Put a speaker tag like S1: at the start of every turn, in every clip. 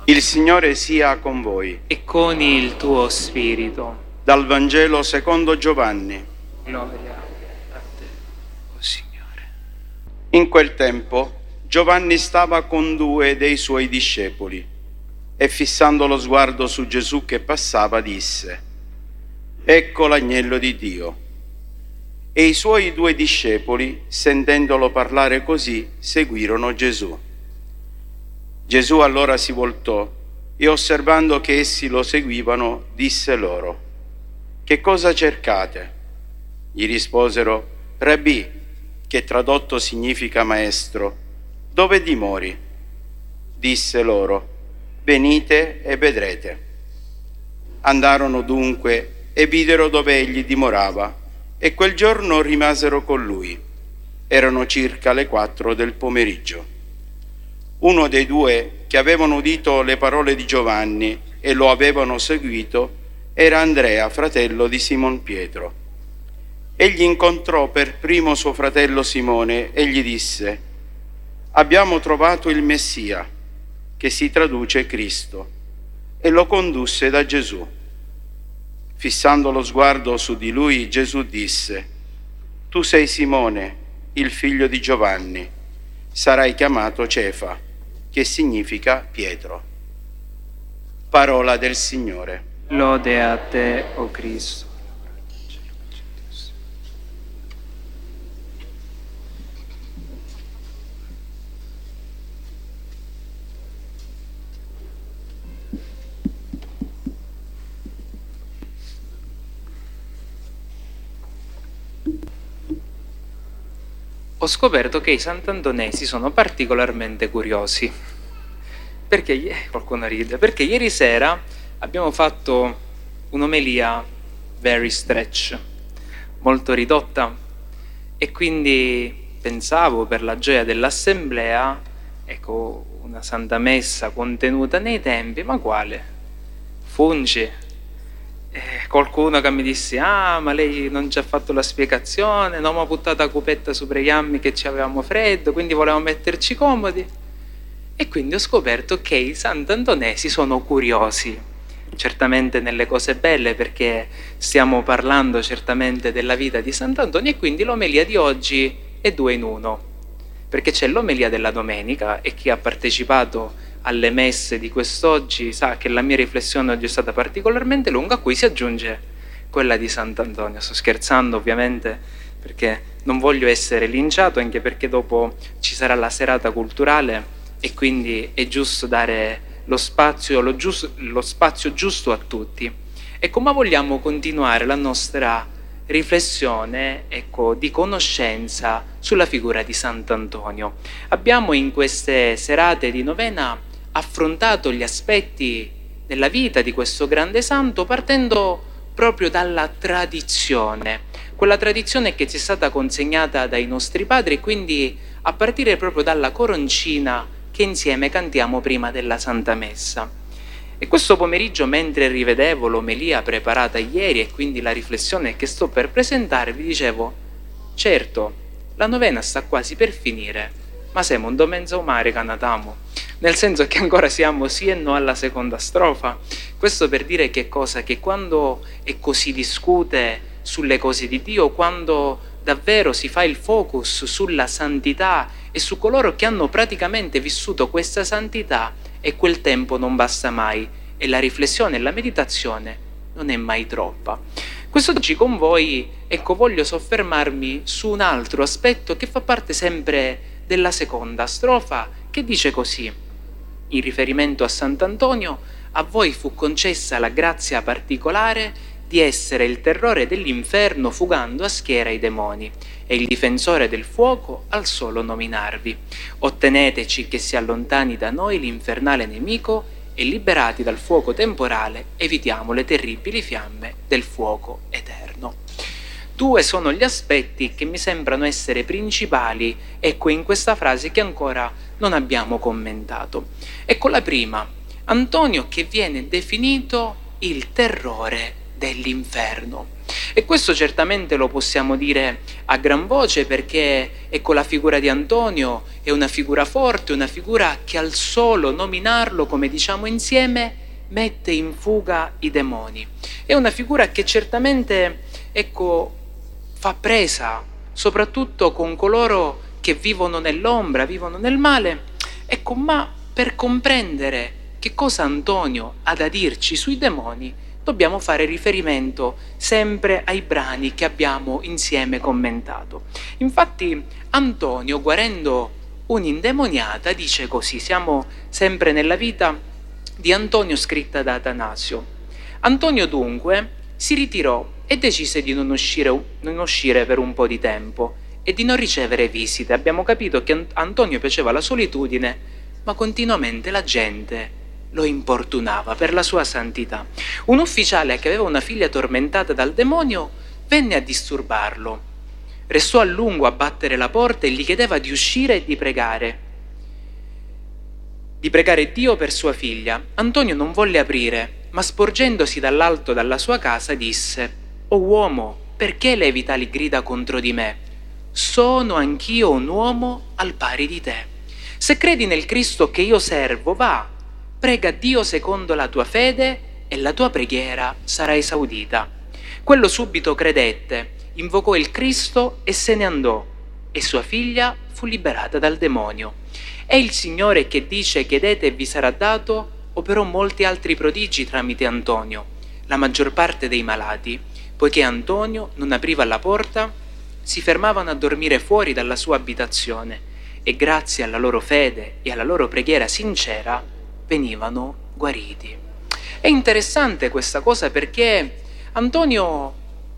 S1: Il Signore sia con voi.
S2: E con il tuo spirito.
S1: Dal Vangelo secondo Giovanni.
S2: Gloria a te, o Signore.
S1: In quel tempo Giovanni stava con 2 dei suoi discepoli e fissando lo sguardo su Gesù che passava disse: «Ecco l'agnello di Dio». E i suoi 2 discepoli, sentendolo parlare così, seguirono Gesù. Gesù allora si voltò e osservando che essi lo seguivano, disse loro: «Che cosa cercate?» Gli risposero: «Rabbì», che tradotto significa maestro, «dove dimori?» Disse loro: «Venite e vedrete». Andarono dunque e videro dove egli dimorava, e quel giorno rimasero con lui. Erano circa le 4 del pomeriggio. Uno dei 2 che avevano udito le parole di Giovanni e lo avevano seguito era Andrea, fratello di Simon Pietro. Egli incontrò per primo suo fratello Simone e gli disse: «Abbiamo trovato il Messia», che si traduce Cristo, e lo condusse da Gesù. Fissando lo sguardo su di lui, Gesù disse: «Tu sei Simone, il figlio di Giovanni. Sarai chiamato Cefa», che significa Pietro. Parola del Signore.
S2: Lode a te, o Cristo. Ho scoperto che i sant'antonesi sono particolarmente curiosi. Perché qualcuno ride? Perché ieri sera abbiamo fatto un'omelia very stretch, molto ridotta, e quindi pensavo, per la gioia dell'assemblea, ecco, una santa messa contenuta nei tempi, ma quale? Fungi. Qualcuno che mi disse: «Ah, ma lei non ci ha fatto la spiegazione, non mi ha buttato la cupetta sopra gli ammi che ci avevamo freddo, quindi volevamo metterci comodi». E quindi ho scoperto che i sant'antonesi sono curiosi, certamente nelle cose belle, perché stiamo parlando certamente della vita di Sant'Antonio, e quindi l'omelia di oggi è 2 in 1, perché c'è l'omelia della domenica, e chi ha partecipato alle messe di quest'oggi sa che la mia riflessione oggi è stata particolarmente lunga, a cui si aggiunge quella di Sant'Antonio. Sto scherzando ovviamente, perché non voglio essere linciato, anche perché dopo ci sarà la serata culturale e quindi è giusto dare lo spazio giusto a tutti. Ecco, ma vogliamo continuare la nostra riflessione, ecco, di conoscenza sulla figura di Sant'Antonio. Abbiamo in queste serate di novena affrontato gli aspetti della vita di questo grande santo partendo proprio dalla tradizione, quella tradizione che ci è stata consegnata dai nostri padri, e quindi a partire proprio dalla coroncina che insieme cantiamo prima della Santa Messa. E questo pomeriggio, mentre rivedevo l'omelia preparata ieri e quindi la riflessione che sto per presentarvi, dicevo: certo, la novena sta quasi per finire, ma siamo un mezzo mare canatamo, nel senso che ancora siamo sì e no alla seconda strofa. Questo per dire che cosa? Che quando si discute sulle cose di Dio, quando davvero si fa il focus sulla santità e su coloro che hanno praticamente vissuto questa santità, e quel tempo non basta mai, e la riflessione e la meditazione non è mai troppa. Quest'oggi con voi, ecco, voglio soffermarmi su un altro aspetto che fa parte sempre della seconda strofa, che dice così: in riferimento a Sant'Antonio, a voi fu concessa la grazia particolare di essere il terrore dell'inferno fugando a schiera i demoni, e il difensore del fuoco al solo nominarvi. Otteneteci che si allontani da noi l'infernale nemico, e liberati dal fuoco temporale evitiamo le terribili fiamme del fuoco eterno. 2 sono gli aspetti che mi sembrano essere principali, ecco, in questa frase che ancora non abbiamo commentato. Ecco la prima: Antonio che viene definito il terrore dell'inferno. E questo certamente lo possiamo dire a gran voce, perché ecco, la figura di Antonio è una figura forte, una figura che al solo nominarlo, come diciamo insieme, mette in fuga i demoni. È una figura che certamente, ecco, fa presa, soprattutto con coloro che vivono nell'ombra, vivono nel male. Ecco, ma per comprendere che cosa Antonio ha da dirci sui demoni, dobbiamo fare riferimento sempre ai brani che abbiamo insieme commentato. Infatti Antonio, guarendo un'indemoniata, dice così, siamo sempre nella vita di Antonio scritta da Atanasio. Antonio dunque si ritirò e decise di non uscire per un po' di tempo e di non ricevere visite. Abbiamo capito che Antonio piaceva la solitudine, ma continuamente la gente lo importunava per la sua santità. Un ufficiale che aveva una figlia tormentata dal demonio venne a disturbarlo. Restò a lungo a battere la porta e gli chiedeva di uscire e di pregare Dio per sua figlia. Antonio non volle aprire, ma sporgendosi dall'alto dalla sua casa disse: «O uomo, perché levi tali grida contro di me? Sono anch'io un uomo al pari di te. Se credi nel Cristo che io servo, va, prega Dio secondo la tua fede e la tua preghiera sarà esaudita». Quello subito credette, invocò il Cristo e se ne andò, e sua figlia fu liberata dal demonio. E il Signore, che dice chiedete e vi sarà dato, operò molti altri prodigi tramite Antonio. La maggior parte dei malati, poiché Antonio non apriva la porta, si fermavano a dormire fuori dalla sua abitazione e grazie alla loro fede e alla loro preghiera sincera venivano guariti. È interessante questa cosa perché Antonio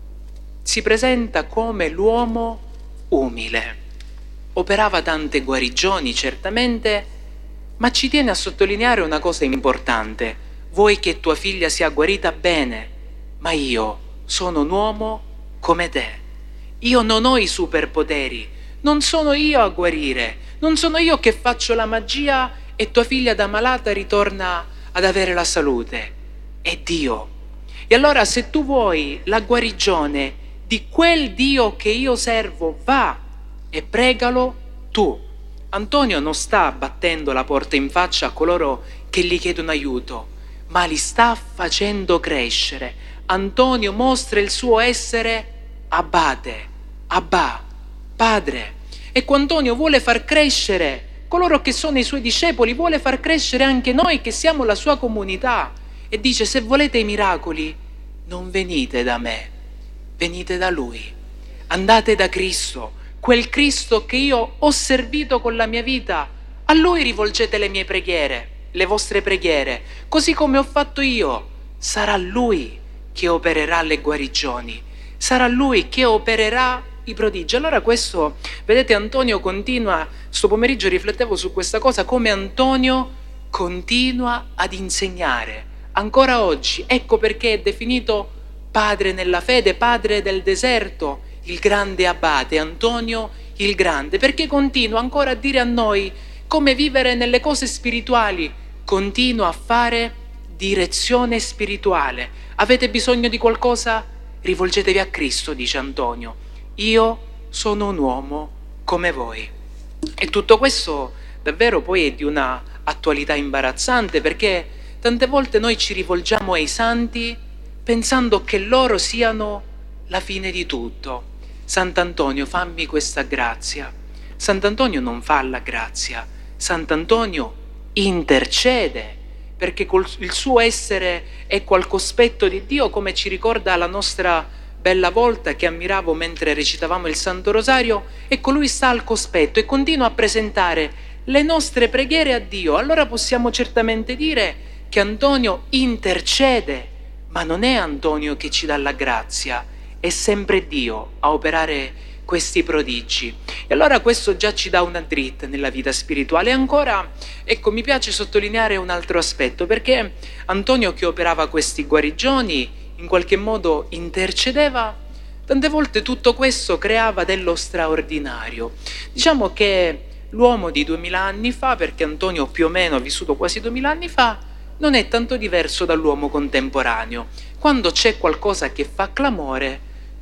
S2: si presenta come l'uomo umile. Operava tante guarigioni, certamente, ma ci tiene a sottolineare una cosa importante. Vuoi che tua figlia sia guarita? Bene, ma io sono un uomo come te. Io non ho i superpoteri, non sono io a guarire, non sono io che faccio la magia e tua figlia da malata ritorna ad avere la salute. È Dio. E allora se tu vuoi la guarigione di quel Dio che io servo, va e pregalo tu. Antonio non sta battendo la porta in faccia a coloro che gli chiedono aiuto, ma li sta facendo crescere. Antonio mostra il suo essere abate, Abba, padre. Ecco, Antonio vuole far crescere coloro che sono i suoi discepoli, vuole far crescere anche noi che siamo la sua comunità. E dice: se volete i miracoli, non venite da me, venite da Lui. Andate da Cristo, quel Cristo che io ho servito con la mia vita. A Lui rivolgete le mie preghiere, le vostre preghiere, così come ho fatto io. Sarà Lui che opererà le guarigioni, sarà Lui che opererà i prodigi. Allora questo, vedete, Antonio continua, sto pomeriggio riflettevo su questa cosa, come Antonio continua ad insegnare ancora oggi. Ecco perché è definito padre nella fede, padre del deserto, il grande abate, Antonio il grande, perché continua ancora a dire a noi come vivere nelle cose spirituali, continua a fare direzione spirituale. Avete bisogno di qualcosa? Rivolgetevi a Cristo, dice Antonio. Io sono un uomo come voi. E tutto questo davvero poi è di una attualità imbarazzante, perché tante volte noi ci rivolgiamo ai santi pensando che loro siano la fine di tutto. Sant'Antonio, fammi questa grazia. Sant'Antonio non fa la grazia, Sant'Antonio intercede, perché il suo essere è al cospetto di Dio, come ci ricorda la nostra bella volta che ammiravo mentre recitavamo il Santo Rosario. Ecco, lui sta al cospetto e continua a presentare le nostre preghiere a Dio. Allora possiamo certamente dire che Antonio intercede, ma non è Antonio che ci dà la grazia, è sempre Dio a operare questi prodigi. E allora questo già ci dà una dritta nella vita spirituale. E ancora, ecco, mi piace sottolineare un altro aspetto, perché Antonio, che operava questi guarigioni, in qualche modo intercedeva, tante volte tutto questo creava dello straordinario. Diciamo che l'uomo di 2000 anni fa, perché Antonio più o meno ha vissuto quasi 2000 anni fa, non è tanto diverso dall'uomo contemporaneo. Quando c'è qualcosa che fa clamore,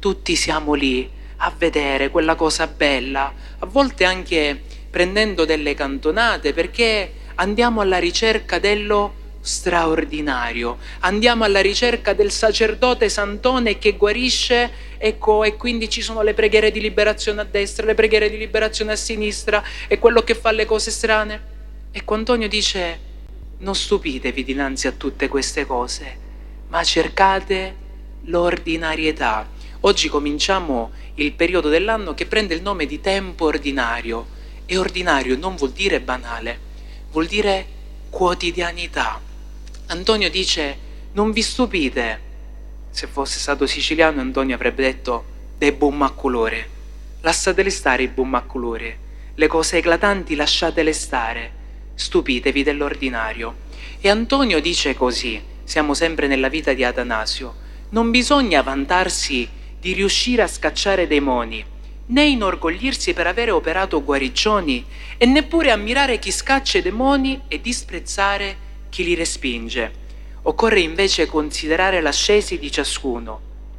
S2: tutti siamo lì a vedere quella cosa bella, a volte anche prendendo delle cantonate, perché andiamo alla ricerca dello straordinario, andiamo alla ricerca del sacerdote santone che guarisce, ecco, e quindi ci sono le preghiere di liberazione a destra, le preghiere di liberazione a sinistra, e quello che fa le cose strane. Ecco, Antonio dice: non stupitevi dinanzi a tutte queste cose, ma cercate l'ordinarietà. Oggi cominciamo il periodo dell'anno che prende il nome di tempo ordinario, e ordinario non vuol dire banale, vuol dire quotidianità. Antonio dice: non vi stupite. Se fosse stato siciliano, Antonio avrebbe detto dei buon maculore. Lasciatele stare i buon maculori, le cose eclatanti lasciatele stare, stupitevi dell'ordinario. E Antonio dice così, siamo sempre nella vita di Atanasio: non bisogna vantarsi di riuscire a scacciare demoni, né inorgoglirsi per avere operato guarigioni, e neppure ammirare chi scaccia i demoni e disprezzare chi li respinge. Occorre invece considerare l'ascesi di ciascuno,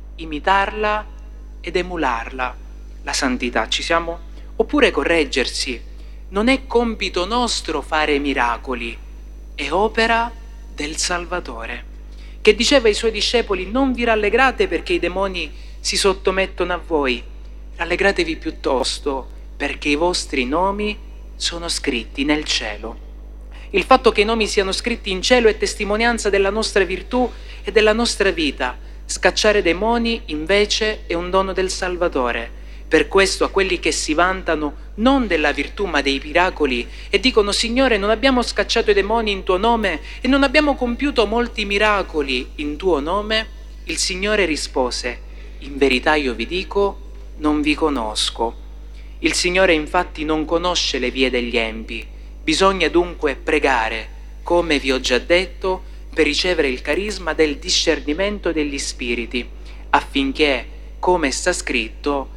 S2: imitarla ed emularla, la santità, ci siamo? Oppure correggersi. Non è compito nostro fare miracoli, è opera del Salvatore, che diceva ai suoi discepoli: non vi rallegrate perché i demoni si sottomettono a voi, rallegratevi piuttosto perché i vostri nomi sono scritti nel cielo. Il fatto che i nomi siano scritti in cielo è testimonianza della nostra virtù e della nostra vita. Scacciare demoni invece è un dono del Salvatore. Per questo a quelli che si vantano non della virtù ma dei miracoli e dicono: Signore, non abbiamo scacciato i demoni in tuo nome e non abbiamo compiuto molti miracoli in tuo nome, il Signore rispose: in verità io vi dico, non vi conosco. Il Signore infatti non conosce le vie degli empi. Bisogna dunque pregare, come vi ho già detto, per ricevere il carisma del discernimento degli spiriti, affinché, come sta scritto,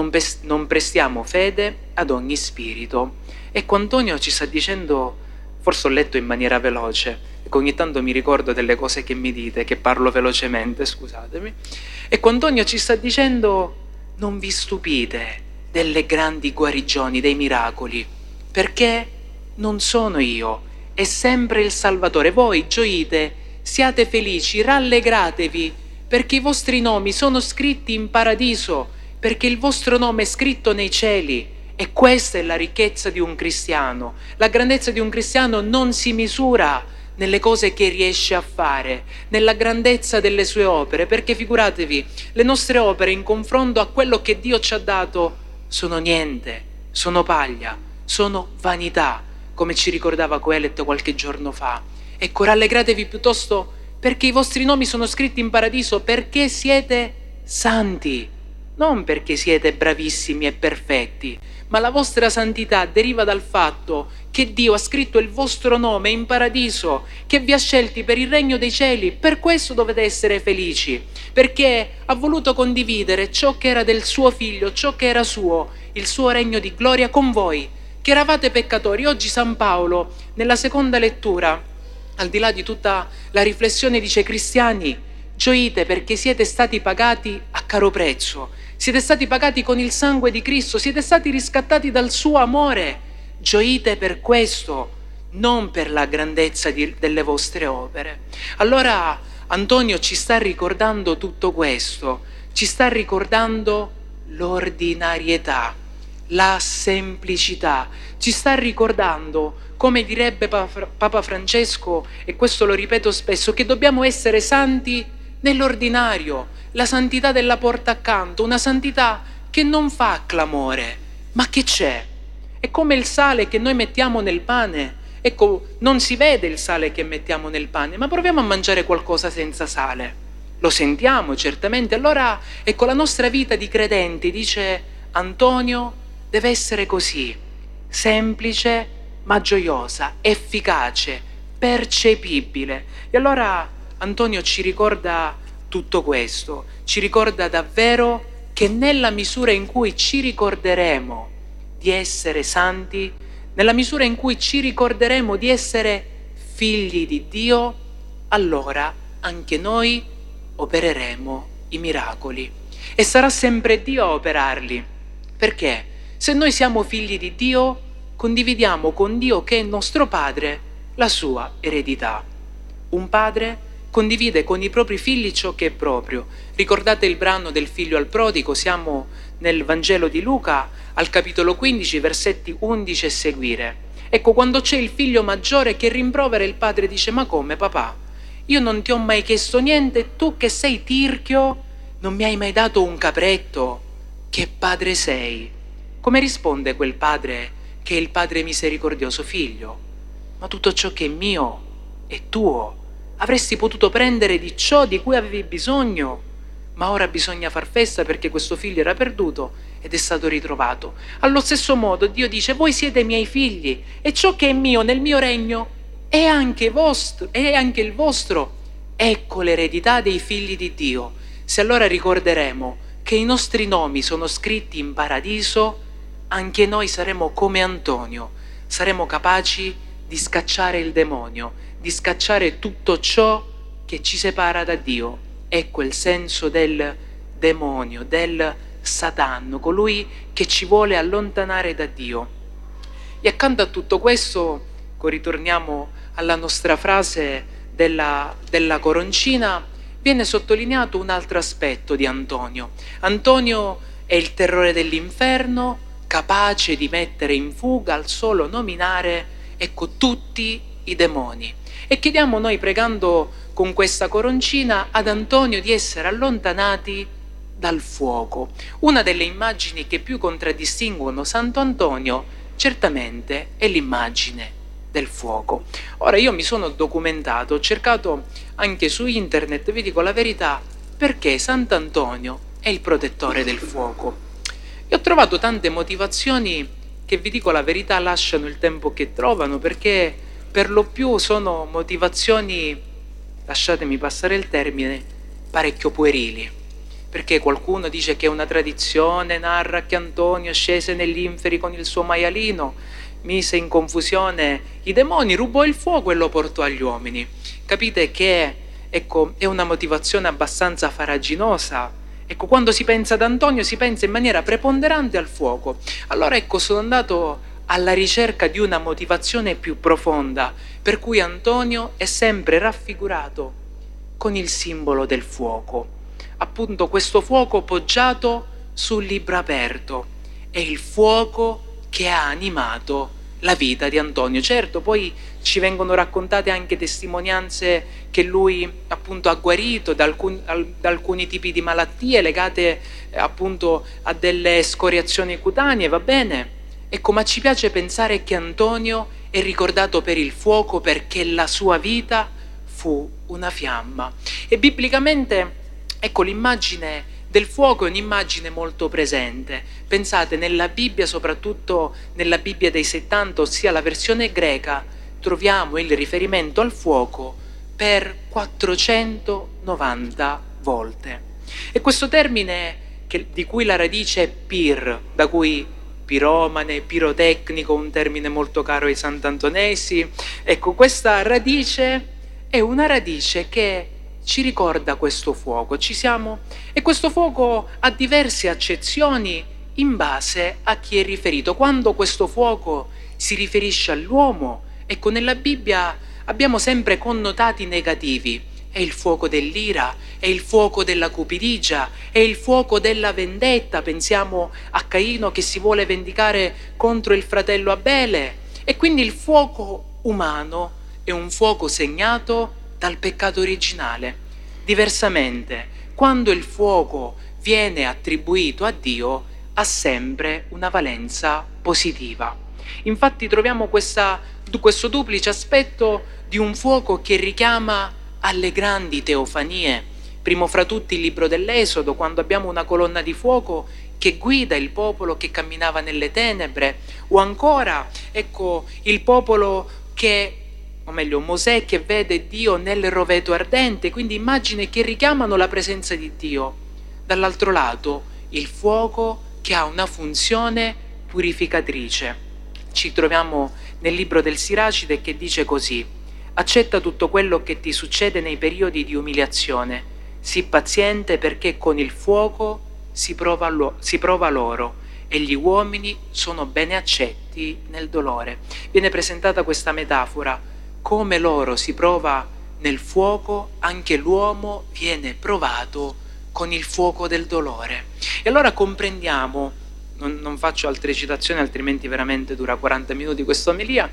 S2: non prestiamo fede ad ogni spirito. Ecco, Antonio ci sta dicendo, forse ho letto in maniera veloce, ecco, ogni tanto mi ricordo delle cose che mi dite, che parlo velocemente, scusatemi. Ecco, Antonio ci sta dicendo: non vi stupite delle grandi guarigioni, dei miracoli, perché non sono io, è sempre il Salvatore. Voi gioite, siate felici, rallegratevi, perché i vostri nomi sono scritti in paradiso, perché il vostro nome è scritto nei cieli. E questa è la ricchezza di un cristiano. La grandezza di un cristiano non si misura nelle cose che riesce a fare, nella grandezza delle sue opere, perché figuratevi, le nostre opere in confronto a quello che Dio ci ha dato sono niente, sono paglia, sono vanità, come ci ricordava Coelet qualche giorno fa. Ecco, rallegratevi piuttosto perché i vostri nomi sono scritti in paradiso, perché siete santi, non perché siete bravissimi e perfetti, ma la vostra santità deriva dal fatto che Dio ha scritto il vostro nome in paradiso, che vi ha scelti per il regno dei cieli. Per questo dovete essere felici, perché ha voluto condividere ciò che era del suo figlio, ciò che era suo, il suo regno di gloria con voi, che eravate peccatori. Oggi San Paolo, nella seconda lettura, al di là di tutta la riflessione, dice: cristiani, gioite perché siete stati pagati a caro prezzo, siete stati pagati con il sangue di Cristo, siete stati riscattati dal suo amore. Gioite per questo, non per la grandezza delle vostre opere. Allora Antonio ci sta ricordando tutto questo, ci sta ricordando l'ordinarietà, la semplicità, ci sta ricordando, come direbbe Papa Francesco, e questo lo ripeto spesso, che dobbiamo essere santi nell'ordinario, la santità della porta accanto, una santità che non fa clamore, ma che c'è. È come il sale che noi mettiamo nel pane. Ecco, non si vede il sale che mettiamo nel pane, ma proviamo a mangiare qualcosa senza sale. Lo sentiamo certamente. Allora, ecco, la nostra vita di credenti, dice Antonio, deve essere così, semplice ma gioiosa, efficace, percepibile. E allora Antonio ci ricorda tutto questo, ci ricorda davvero che nella misura in cui ci ricorderemo di essere santi, nella misura in cui ci ricorderemo di essere figli di Dio, allora anche noi opereremo i miracoli. e sarà sempre Dio a operarli. Perché? Se noi siamo figli di Dio, condividiamo con Dio, che è il nostro Padre, la sua eredità. Un padre condivide con i propri figli ciò che è proprio. Ricordate il brano del figlio al prodigo? Siamo nel Vangelo di Luca, al capitolo 15, versetti 11 e seguire. Ecco, quando c'è il figlio maggiore che rimprovera il padre, dice: ma come, papà? Io non ti ho mai chiesto niente, tu che sei tirchio non mi hai mai dato un capretto? Che padre sei? Come risponde quel padre, che è il padre misericordioso? Figlio, ma tutto ciò che è mio è tuo. Avresti potuto prendere di ciò di cui avevi bisogno, ma ora bisogna far festa perché questo figlio era perduto ed è stato ritrovato. Allo stesso modo Dio dice: voi siete miei figli e ciò che è mio nel mio regno è anche il vostro. Ecco l'eredità dei figli di Dio. Se allora ricorderemo che i nostri nomi sono scritti in paradiso, anche noi saremo come Antonio, saremo capaci di scacciare il demonio, di scacciare tutto ciò che ci separa da Dio. Ecco il senso del demonio, del Satano, colui che ci vuole allontanare da Dio. E accanto a tutto questo, ritorniamo alla nostra frase della coroncina, viene sottolineato un altro aspetto di Antonio. Antonio è il terrore dell'inferno, capace di mettere in fuga al solo nominare, ecco, tutti i demoni. E chiediamo noi, pregando con questa coroncina, ad Antonio di essere allontanati dal fuoco. Una delle immagini che più contraddistinguono Santo Antonio certamente è l'immagine del fuoco. Ora, io mi sono documentato, ho cercato anche su internet, vi dico la verità, perché Sant'Antonio è il protettore del fuoco. E ho trovato tante motivazioni che, vi dico la verità, lasciano il tempo che trovano, perché per lo più sono motivazioni, lasciatemi passare il termine, parecchio puerili. Perché qualcuno dice che una tradizione narra che Antonio scese negli inferi con il suo maialino, mise in confusione i demoni, rubò il fuoco e lo portò agli uomini. Capite che, ecco, è una motivazione abbastanza farraginosa. Ecco, quando si pensa ad Antonio si pensa in maniera preponderante al fuoco. Allora, ecco, sono andato alla ricerca di una motivazione più profonda, per cui Antonio è sempre raffigurato con il simbolo del fuoco. Appunto, questo fuoco poggiato sul libro aperto è il fuoco che ha animato la vita di Antonio. Certo, poi ci vengono raccontate anche testimonianze che lui appunto ha guarito da alcuni tipi di malattie legate appunto a delle scoriazioni cutanee, va bene? Ecco, ma ci piace pensare che Antonio è ricordato per il fuoco perché la sua vita fu una fiamma. E biblicamente, ecco, l'immagine del fuoco è un'immagine molto presente. Pensate, nella Bibbia, soprattutto nella Bibbia dei 70, ossia la versione greca, troviamo il riferimento al fuoco per 490 volte. E questo termine, di cui la radice è pir, da cui piromane, pirotecnico, un termine molto caro ai sant'antonesi, ecco, questa radice è una radice che ci ricorda questo fuoco. E questo fuoco ha diverse accezioni in base a chi è riferito. Quando questo fuoco si riferisce all'uomo, ecco, nella Bibbia abbiamo sempre connotati negativi. È il fuoco dell'ira, è il fuoco della cupidigia, è il fuoco della vendetta. Pensiamo a Caino che si vuole vendicare contro il fratello Abele. E quindi il fuoco umano è un fuoco segnato dal peccato originale. Diversamente, quando il fuoco viene attribuito a Dio, ha sempre una valenza positiva. Infatti troviamo questo duplice aspetto di un fuoco che richiama alle grandi teofanie. Primo fra tutti il libro dell'Esodo, quando abbiamo una colonna di fuoco che guida il popolo che camminava nelle tenebre, o ancora, ecco, il popolo o meglio Mosè che vede Dio nel roveto ardente, quindi immagini che richiamano la presenza di Dio. Dall'altro lato il fuoco che ha una funzione purificatrice. Ci troviamo nel libro del Siracide che dice così: accetta tutto quello che ti succede nei periodi di umiliazione, sii paziente perché con il fuoco si prova loro e gli uomini sono bene accetti nel dolore. Viene presentata questa metafora: come l'oro si prova nel fuoco, anche l'uomo viene provato con il fuoco del dolore. E allora comprendiamo, non faccio altre citazioni altrimenti veramente dura 40 minuti questa omelia,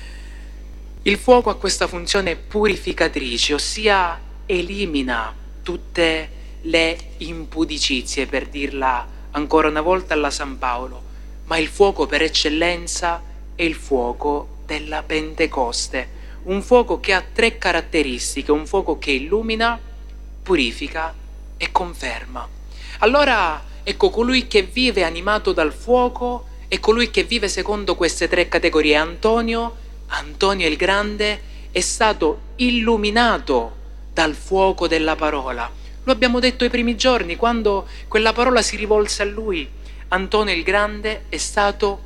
S2: il fuoco ha questa funzione purificatrice, ossia elimina tutte le impudicizie, per dirla ancora una volta alla San Paolo, ma il fuoco per eccellenza è il fuoco della Pentecoste, un fuoco che ha 3 caratteristiche: un fuoco che illumina, purifica e conferma. Allora ecco, colui che vive animato dal fuoco è colui che vive secondo queste 3 categorie. Antonio il Grande è stato illuminato dal fuoco della parola. Lo abbiamo detto ai primi giorni, quando quella parola si rivolse a lui. Antonio il Grande è stato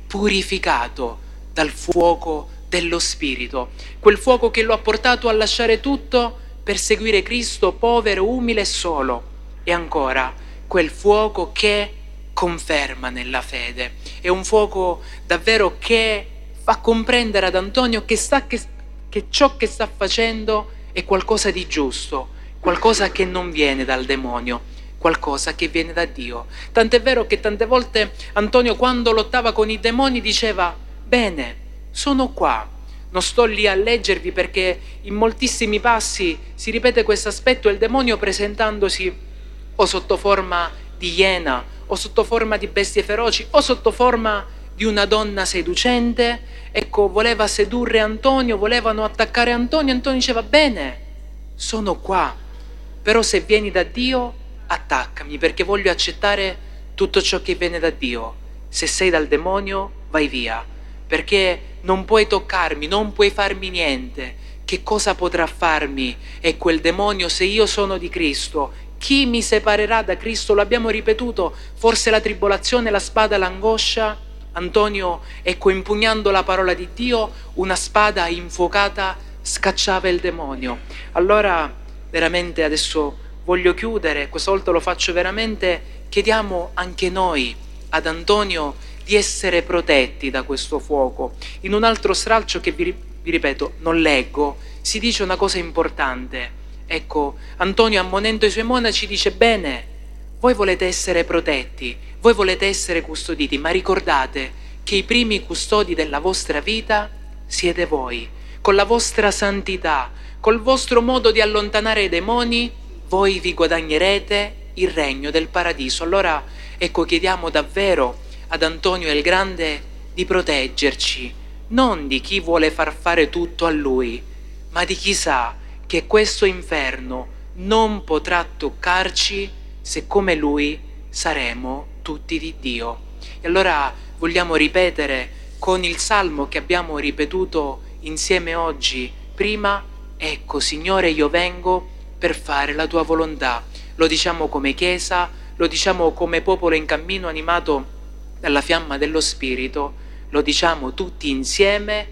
S2: purificato dal fuoco dello Spirito, quel fuoco che lo ha portato a lasciare tutto per seguire Cristo, povero, umile e solo. E ancora, quel fuoco che conferma nella fede. È un fuoco davvero che fa comprendere ad Antonio che ciò che sta facendo è qualcosa di giusto, qualcosa che non viene dal demonio, qualcosa che viene da Dio. Tant'è vero che tante volte Antonio, quando lottava con i demoni, diceva: bene, sono qua. Non sto lì a leggervi, perché in moltissimi passi si ripete questo aspetto, il demonio presentandosi o sotto forma di iena, o sotto forma di bestie feroci, o sotto forma di una donna seducente. Ecco, voleva sedurre Antonio, volevano attaccare Antonio. Antonio diceva: bene, sono qua, però se vieni da Dio attaccami, perché voglio accettare tutto ciò che viene da Dio. Se sei dal demonio, vai via, perché non puoi toccarmi, non puoi farmi niente. Che cosa potrà farmi è quel demonio se io sono di Cristo? Chi mi separerà da Cristo? Lo abbiamo ripetuto, forse la tribolazione, la spada, l'angoscia. Antonio, ecco, impugnando la parola di Dio, una spada infuocata scacciava il demonio. Allora, veramente adesso voglio chiudere, questa volta lo faccio veramente, chiediamo anche noi ad Antonio di essere protetti da questo fuoco. In un altro stralcio che vi ripeto, non leggo, si dice una cosa importante. Ecco, Antonio, ammonendo i suoi monaci, dice: bene, voi volete essere protetti, voi volete essere custoditi, ma ricordate che i primi custodi della vostra vita siete voi. Con la vostra santità, col vostro modo di allontanare i demoni, voi vi guadagnerete il regno del paradiso. Allora, ecco, chiediamo davvero ad Antonio il Grande di proteggerci, non di chi vuole far fare tutto a lui, ma di chi sa che questo inferno non potrà toccarci se come lui saremo tutti di Dio. E allora vogliamo ripetere con il salmo che abbiamo ripetuto insieme oggi prima: ecco, Signore, io vengo per fare la tua volontà. Lo diciamo come Chiesa, lo diciamo come popolo in cammino animato dalla fiamma dello Spirito, lo diciamo tutti insieme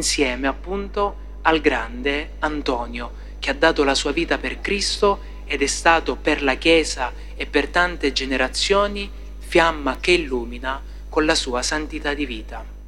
S2: appunto al grande Antonio, che ha dato la sua vita per Cristo ed è stato per la Chiesa e per tante generazioni fiamma che illumina con la sua santità di vita.